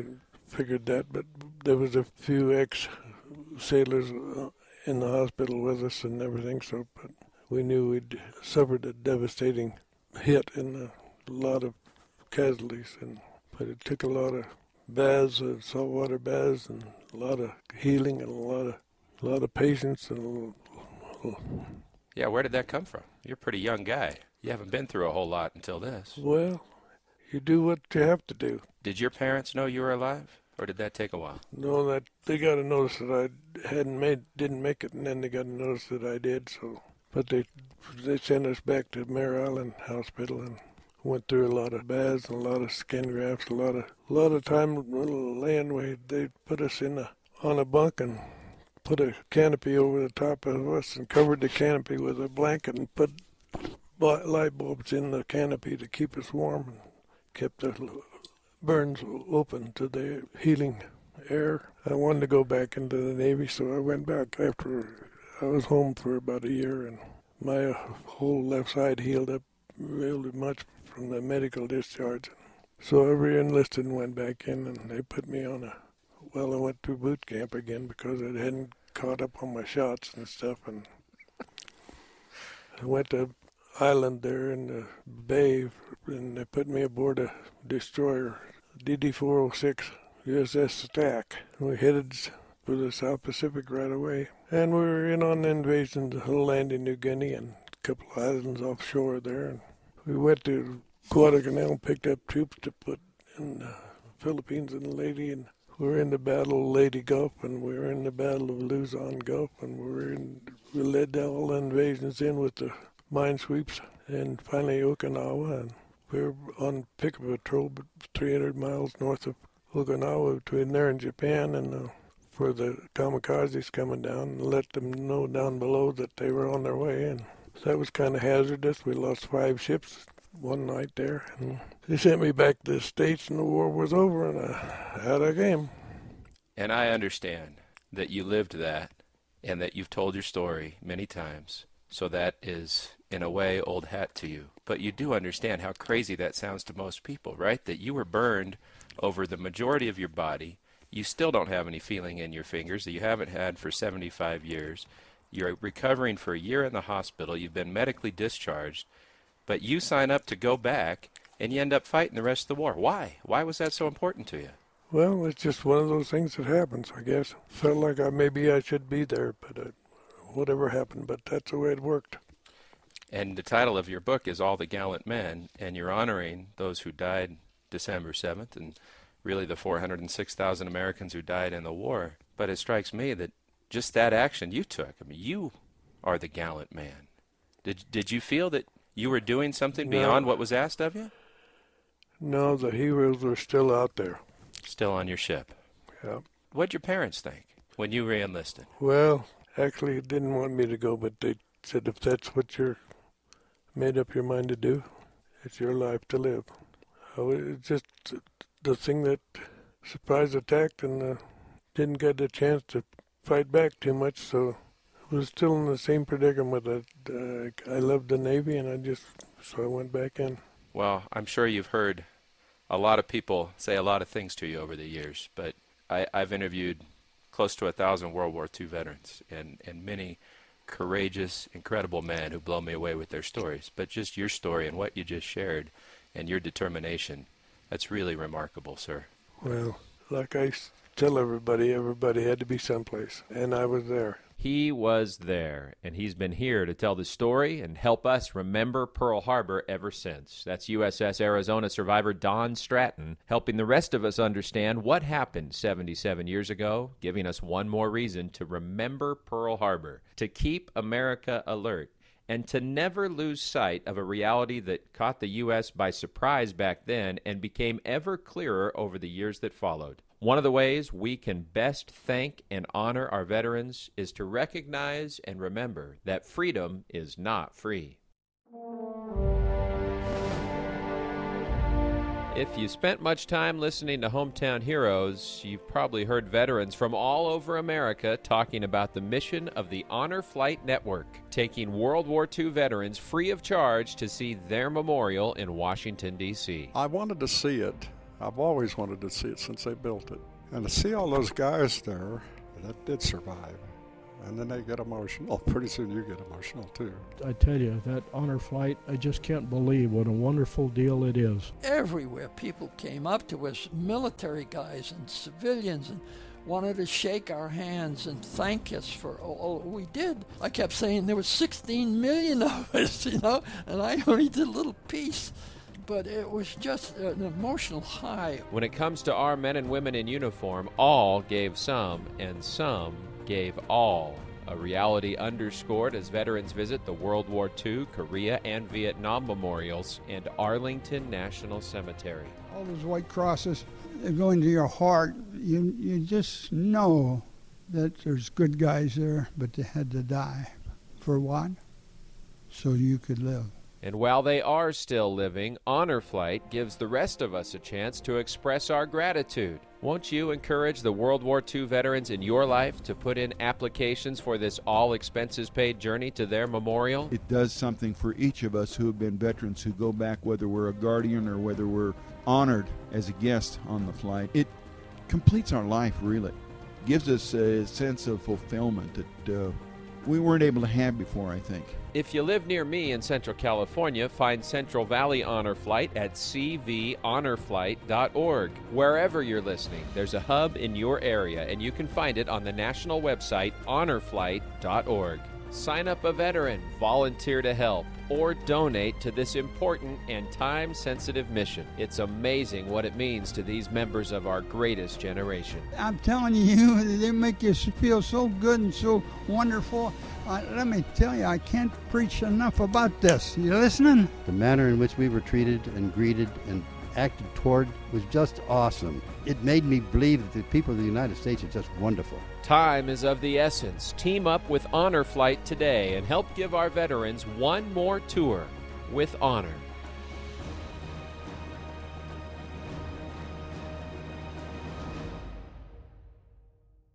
figured that, but there was a few ex-sailors in the hospital with us and everything, so but we knew we'd suffered a devastating hit and a lot of casualties, and but it took a lot of baths, uh, saltwater baths, and a lot of healing and a lot of a lot of patience and a little, little Yeah, where did that come from? You're a pretty young guy. You haven't been through a whole lot until this. Well, you do what you have to do. Did your parents know you were alive, or did that take a while? No, that they got a notice that I hadn't made, didn't make it, and then they got a notice that I did. So, but they they sent us back to Mare Island Hospital and went through a lot of baths and a lot of skin grafts, a lot of a lot of time laying. Where they put us in a on a bunk and put a canopy over the top of us and covered the canopy with a blanket and put light bulbs in the canopy to keep us warm and kept the burns open to the healing air. I wanted to go back into the Navy, so I went back after I was home for about a year, and my whole left side healed up really much from the medical discharge. So I re-enlisted and went back in, and they put me on a, well, I went through boot camp again because I hadn't caught up on my shots and stuff, and I went to island there in the bay, and they put me aboard a destroyer, D D four oh six U S S Stack. We headed for the South Pacific right away, and we were in on the invasion of landing New Guinea and a couple of islands offshore there. And we went to Guadalcanal and picked up troops to put in the Philippines and Leyte, and we were in the Battle of Leyte Gulf, and we were in the Battle of Luzon Gulf, and we were in, we led all the invasions in with the mine sweeps, and finally Okinawa, and we were on picket patrol three hundred miles north of Okinawa between there and Japan, and uh, for the kamikazes coming down, and let them know down below that they were on their way, and that was kind of hazardous. We lost five ships one night there, and they sent me back to the States, and the war was over, and I, out I came. And I understand that you lived that, and that you've told your story many times, so that is, in a way, old hat to you. But you do understand how crazy that sounds to most people, right? That you were burned over the majority of your body. You still don't have any feeling in your fingers that you haven't had for seventy-five years. You're recovering for a year in the hospital. You've been medically discharged. But you sign up to go back, and you end up fighting the rest of the war. Why? Why was that so important to you? Well, it's just one of those things that happens, I guess. Felt like I, maybe I should be there, but uh, whatever happened, but that's the way it worked. And the title of your book is All the Gallant Men, and you're honoring those who died December seventh, and really the four hundred six thousand Americans who died in the war. But it strikes me that just that action you took, I mean, you are the gallant man. Did, did you feel that you were doing something beyond no. what was asked of you? No, the heroes are still out there. Still on your ship? Yeah. What'd your parents think when you re-enlisted? Well, actually, they didn't want me to go, but they said if that's what you're made up your mind to do, it's your life to live. Oh, it's just the thing that surprise attacked, and uh, didn't get a chance to fight back too much, so I was still in the same predicament that uh, I loved the Navy, and I just, so I went back in. Well, I'm sure you've heard a lot of people say a lot of things to you over the years, but I, I've interviewed close to a thousand World War Two veterans, and, and many courageous, incredible men who blow me away with their stories. But just your story and what you just shared and your determination, that's really remarkable, sir. Well, like I tell everybody, everybody had to be someplace, and I was there. He was there, and he's been here to tell the story and help us remember Pearl Harbor ever since. That's U S S Arizona survivor Don Stratton, helping the rest of us understand what happened seventy-seven years ago, giving us one more reason to remember Pearl Harbor, to keep America alert, and to never lose sight of a reality that caught the U S by surprise back then and became ever clearer over the years that followed. One of the ways we can best thank and honor our veterans is to recognize and remember that freedom is not free. If you spent much time listening to Hometown Heroes, you've probably heard veterans from all over America talking about the mission of the Honor Flight Network, taking World War Two veterans free of charge to see their memorial in Washington, D C I wanted to see it. I've always wanted to see it since they built it. And to see all those guys there that did survive, and then they get emotional. Pretty soon you get emotional too. I tell you, that honor flight, I just can't believe what a wonderful deal it is. Everywhere people came up to us, military guys and civilians, and wanted to shake our hands and thank us for all we did. I kept saying there was sixteen million of us, you know, and I only did a little piece. But it was just an emotional high. When it comes to our men and women in uniform, all gave some, and some gave all. A reality underscored as veterans visit the World War Two, Korea, and Vietnam memorials and Arlington National Cemetery. All those white crosses, they go into your heart. You, you just know that there's good guys there, but they had to die. For what? So you could live. And while they are still living, Honor Flight gives the rest of us a chance to express our gratitude. Won't you encourage the World War Two veterans in your life to put in applications for this all-expenses-paid journey to their memorial? It does something for each of us who have been veterans who go back, whether we're a guardian or whether we're honored as a guest on the flight. It completes our life, really. Gives us a sense of fulfillment that uh, we weren't able to have before, I think. If you live near me in Central California, find Central Valley Honor Flight at c v honor flight dot org. Wherever you're listening, there's a hub in your area, and you can find it on the national website honor flight dot org. Sign up a veteran, volunteer to help, or donate to this important and time-sensitive mission. It's amazing what it means to these members of our greatest generation. I'm telling you, they make you feel so good and so wonderful. Uh, let me tell you, I can't preach enough about this. You listening? The manner in which we were treated and greeted and acted toward was just awesome. It made me believe that the people of the United States are just wonderful. Time is of the essence. Team up with Honor Flight today and help give our veterans one more tour with honor.